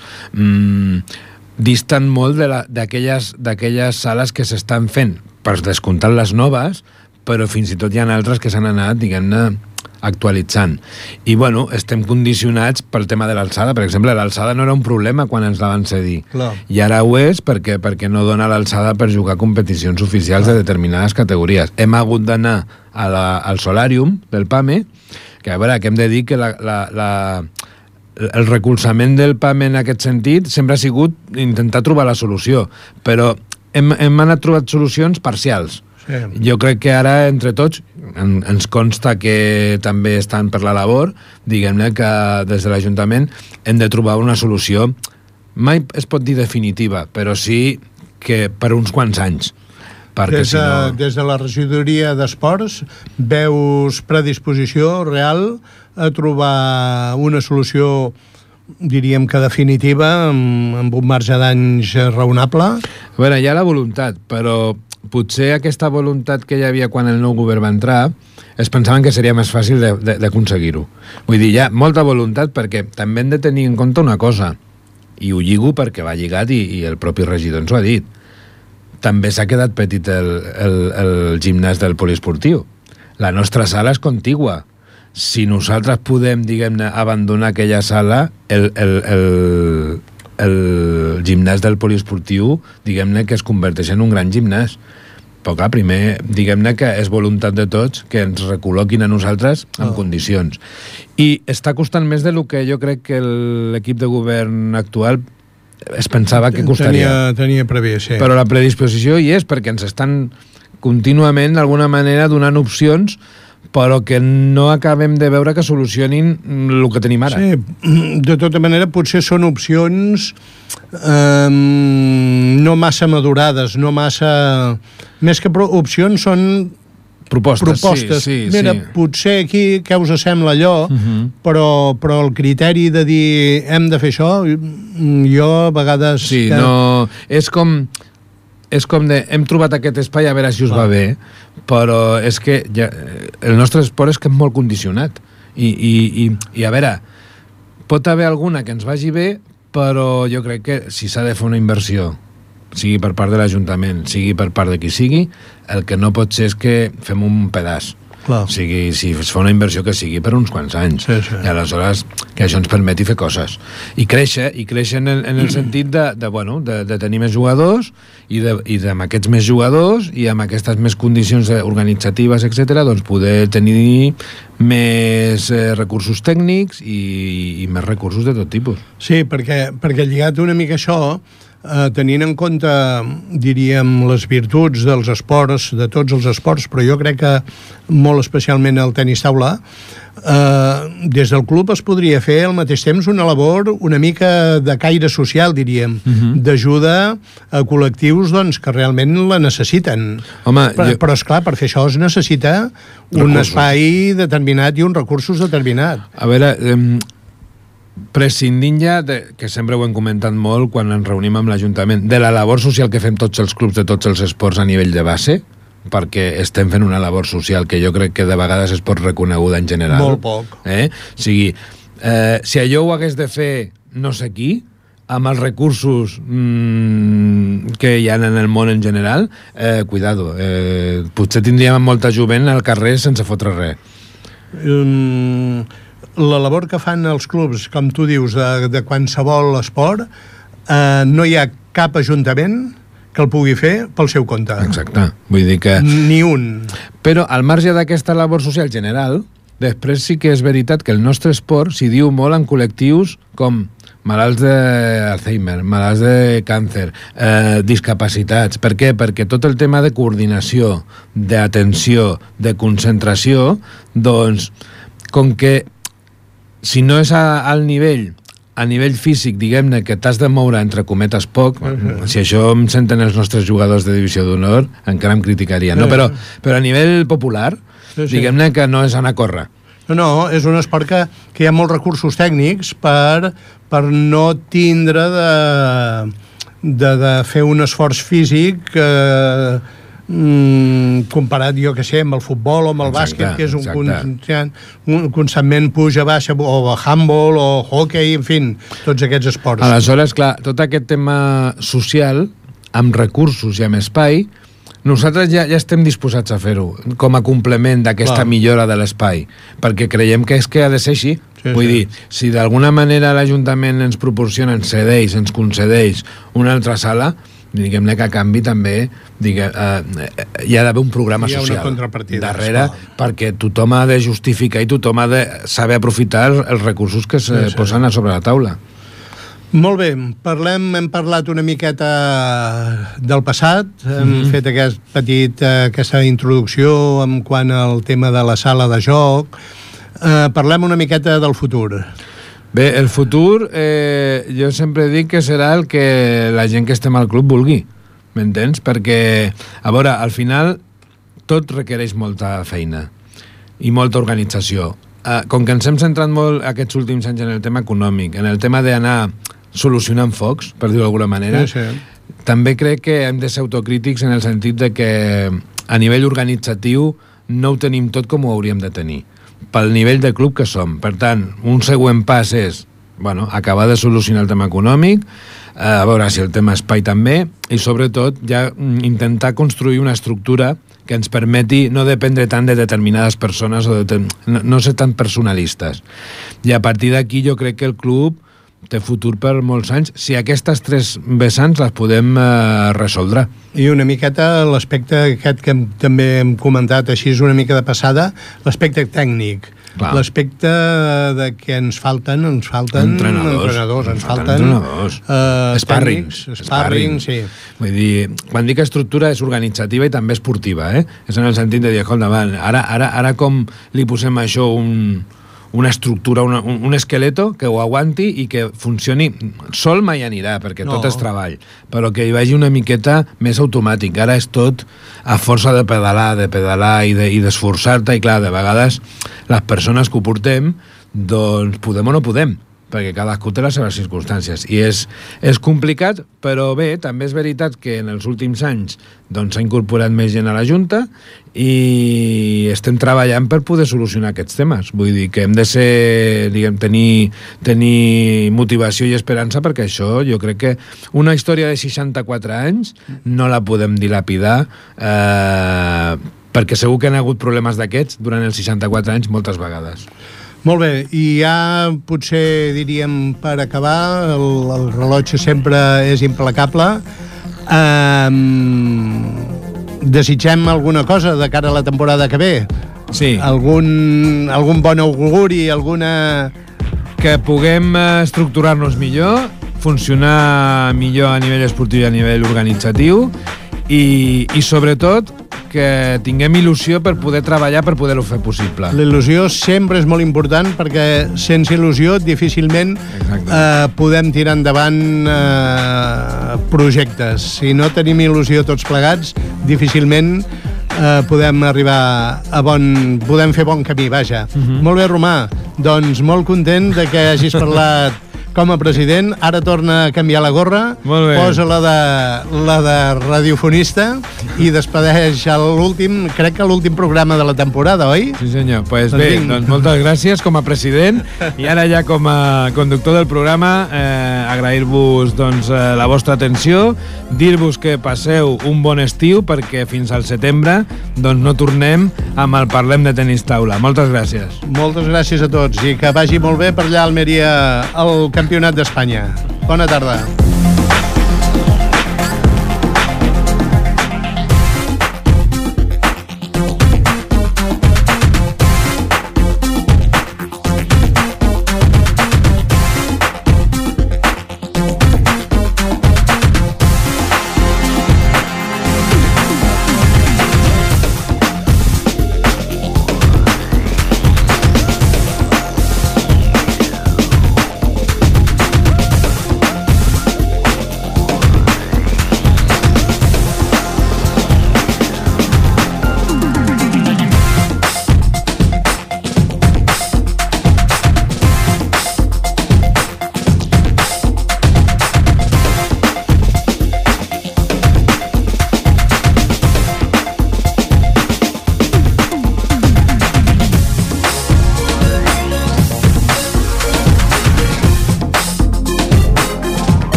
disten molt d'aquelles sales que s'estan fent, per descomptar les noves, però fins i tot hi ha altres que s'han anat, diguem-ne, actualitzant. I, bueno, estem condicionats pel tema de l'alçada. Per exemple, l'alçada no era un problema quan ens la van cedir. Clar. I ara ho és perquè no dona l'alçada per jugar competicions oficials de determinades categories. Hem hagut d'anar al solàrium del PAME, que, a veure, que hem de dir que el recolzament del PAME en aquest sentit sempre ha sigut intentar trobar la solució, però hem anat trobant solucions parcials. Sí. Jo crec que ara, entre tots, ens consta que també estan per la labor, diguem-ne que des de l'Ajuntament hem de trobar una solució, mai es pot dir definitiva, però sí que per uns quants anys. Des de la regidoria d'Esports veus predisposició real a trobar una solució, diríem que definitiva, amb un marge d'anys raonable? A veure, hi ha la voluntat, però potser aquesta voluntat que hi havia quan el nou govern va entrar es pensaven que seria més fàcil d'aconseguir-ho. Vull dir, hi ha molta voluntat perquè també hem de tenir en compte una cosa, i ho lligo perquè va lligat i el propi regidor ens ho ha dit. També s'ha quedat petit el gimnàs del poliesportiu. La nostra sala és contigua. Si nosaltres podem, diguem-ne, abandonar aquella sala, el gimnàs del poliesportiu, diguem-ne, que es converteix en un gran gimnàs. Però clar, primer, diguem-ne que és voluntat de tots que ens recol·loquin a nosaltres en condicions. I està costant més del que jo crec que l'equip de govern actual es pensava que costaria. Tenia previst, sí. Però la predisposició hi és, perquè ens estan contínuament, d'alguna manera, donant opcions, però que no acabem de veure que solucionin el que tenim ara. Sí, de tota manera, potser són opcions no massa madurades, no massa... Més que opcions són propostes. Sí. Mira, potser aquí, què us sembla allò, però el criteri de dir hem de fer això, jo a vegades... Sí, no... És com hem trobat aquest espai a veure si us va bé, però és que el nostre esport és que és molt condicionat. I a veure, pot haver alguna que ens vagi bé, però jo crec que si s'ha de fer una inversió, sigui per part de l'Ajuntament, sigui per part de qui sigui, el que no pot ser és que fem un pedaç. Clar. O sigui, si es fa una inversió que sigui per uns quants anys. Sí, sí. I aleshores que això ens permeti fer coses. I créixer en el sentit de tenir més jugadors i amb aquests més jugadors i amb aquestes més condicions organitzatives, etc., doncs poder tenir més recursos tècnics i més recursos de tot tipus. Sí, perquè lligat una mica això, tenint en compte, diríem, les virtuts dels esports, de tots els esports, però jo crec que molt especialment el tenis taula, des del club es podria fer al mateix temps una labor una mica de caire social, diríem, d'ajuda a col·lectius doncs, que realment la necessiten. Home, però esclar, per fer això es necessita un espai determinat i uns recursos determinats. A veure, prescindint ja, que sempre ho hem comentat molt quan ens reunim amb l'Ajuntament, de la labor social que fem tots els clubs de tots els esports a nivell de base, perquè estem fent una labor social que jo crec que de vegades es pot reconeguda en general. Molt poc. O sigui, si allò ho hagués de fer no sé qui, amb els recursos que hi ha en el món en general, cuidado, potser tindríem molta jovent al carrer sense fotre res. La labor que fan els clubs, com tu dius, de qualsevol esport, no hi ha cap ajuntament que el pugui fer pel seu compte. Exacte. Vull dir que... Ni un. Però al marge d'aquesta labor social general, després sí que és veritat que el nostre esport s'hi diu molt en col·lectius com malalts d'Alzheimer, malalts de càncer, discapacitats. Per què? Perquè tot el tema de coordinació, d'atenció, de concentració, doncs, com que si no és al nivell físic, diguem-ne, que t'has de moure entre cometes poc, si això em senten els nostres jugadors de divisió d'honor, encara em criticarien. No, però a nivell popular, diguem-ne que no és anar a córrer. No, és un esport que hi ha molts recursos tècnics per no tindre de fer un esforç físic comparat, jo que sé, amb el futbol o amb el bàsquet, que és constantment puja, baixa, o handball, o hockey, en fi, tots aquests esports. Aleshores, clar, tot aquest tema social, amb recursos i amb espai, nosaltres ja estem disposats a fer-ho, com a complement d'aquesta millora de l'espai, perquè creiem que és que ha de ser així. Vull dir, si d'alguna manera l'Ajuntament ens proporciona, ens cedeix, ens concedeix una altra sala, diguem-ne que a canvi també hi ha d'haver un programa social darrere, perquè tothom ha de justificar i tothom ha de saber aprofitar els recursos que es posen a sobre la taula. Molt bé, hem parlat una miqueta del passat, hem fet aquesta introducció en quant al tema de la sala de joc, parlem una miqueta del futur. Bé, el futur, jo sempre dic que serà el que la gent que estem al club vulgui, m'entens? Perquè, a veure, al final tot requereix molta feina i molta organització. Com que ens hem centrat molt aquests últims anys en el tema econòmic, en el tema d'anar solucionant focs, per dir-ho d'alguna manera, també crec que hem de ser autocrítics en el sentit de que a nivell organitzatiu no ho tenim tot com ho hauríem de tenir, pel nivell de club que som. Per tant, un següent pas és acabar de solucionar el tema econòmic, a veure si el tema espai també, i sobretot ja intentar construir una estructura que ens permeti no dependre tant de determinades persones o no ser tan personalistes. I a partir d'aquí jo crec que el club té futur per molts anys, si aquestes tres vessants les podem resoldre. I una miqueta l'aspecte aquest que també hem comentat així una mica de passada, l'aspecte tècnic. Clar. L'aspecte de que ens falten entrenadors, ens falten sparrings, sí. Vull dir, quan dic estructura és organitzativa i també esportiva, És en el sentit de dir, escolta, ara com li posem això una estructura, un esqueleto que ho aguanti i que funcioni. Sol mai anirà, perquè tot és treball, però que hi vagi una miqueta més automàtic. Ara és tot a força de pedalar i d'esforçar-te, i clar, de vegades les persones que ho portem, doncs podem o no podem, perquè cadascú té les seves circumstàncies. I és complicat, però bé, també és veritat que en els últims anys s'ha incorporat més gent a la Junta i estem treballant per poder solucionar aquests temes. Vull dir que hem de ser, tenir motivació i esperança, perquè això jo crec que una història de 64 anys no la podem dilapidar perquè segur que han hagut problemes d'aquests durant els 64 anys moltes vegades. Molt bé, i ja potser diríem per acabar, el rellotge sempre és implacable. Desitgem alguna cosa de cara a la temporada que ve? Sí. Algun bon auguri, alguna... Que puguem estructurar-nos millor, funcionar millor a nivell esportiu i a nivell organitzatiu i sobretot que tinguem il·lusió per poder treballar, per poder-ho fer possible. La il·lusió sempre és molt important perquè sense il·lusió difícilment podem tirar endavant projectes. Si no tenim il·lusió tots plegats, difícilment podem arribar a podem fer bon camí, vaja. Molt bé, Romà, doncs molt content de que hagis parlat com a president. Ara torna a canviar la gorra, posa la de radiofonista i despedeix l'últim, crec que l'últim programa de la temporada, oi? Sí, senyor. Pues bé, doncs moltes gràcies com a president i ara ja com a conductor del programa agrair-vos doncs, la vostra atenció, dir-vos que passeu un bon estiu perquè fins al setembre doncs, no tornem amb el Parlem de Tenis Taula. Moltes gràcies. Moltes gràcies a tots i que vagi molt bé per allà a Almeria el Campionat d'Espanya. Bona tarda.